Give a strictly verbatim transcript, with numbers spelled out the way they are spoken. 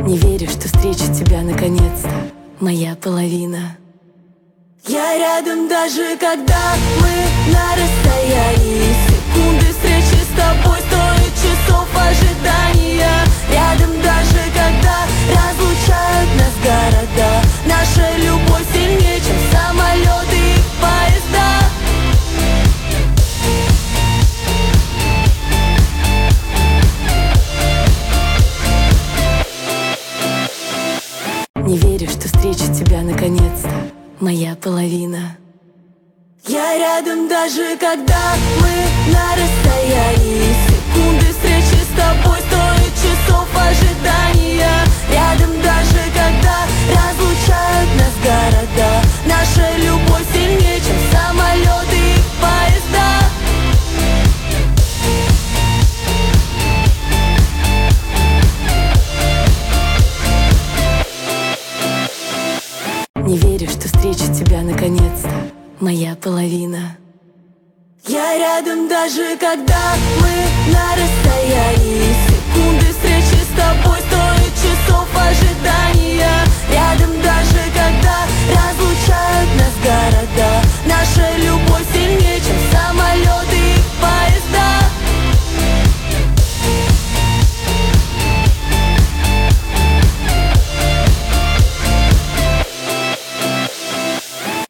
Не верю, что встречу тебя наконец-то, моя половина. Я рядом даже когда мы на расстоянии. Секунды встречи с тобой стоят часов ожидания. Рядом даже когда разлучают нас города. Наша любовь сильнее, чем самолеты и поезда. Не верю, что встречу тебя наконец-то, моя половина. Я рядом даже когда мы на расстоянии. Секунды встречи с тобой стоят часов ожидания. Рядом даже когда разлучают нас города. Наша любовь сильнее, чем самолеты и поезда. Не верю, что встречу тебя наконец-то, моя половина. Я рядом даже когда мы на расстоянии. Секунды встречи с тобой стоят часов ожидания.